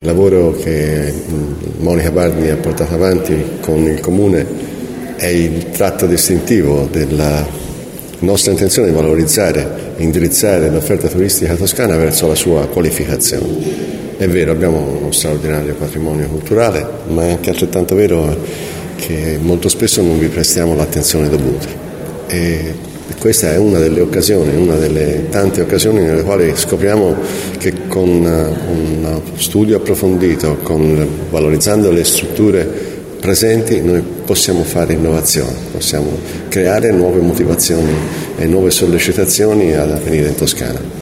lavoro che Monica Bardi ha portato avanti con il Comune è il tratto distintivo della nostra intenzione di valorizzare e indirizzare l'offerta turistica toscana verso la sua qualificazione. È vero, abbiamo uno straordinario patrimonio culturale, ma è anche altrettanto vero che molto spesso non vi prestiamo l'attenzione dovuta. E questa è una delle occasioni, una delle tante occasioni nelle quali scopriamo che con uno studio approfondito, valorizzando le strutture presenti, noi possiamo fare innovazione, possiamo creare nuove motivazioni e nuove sollecitazioni ad venire in Toscana.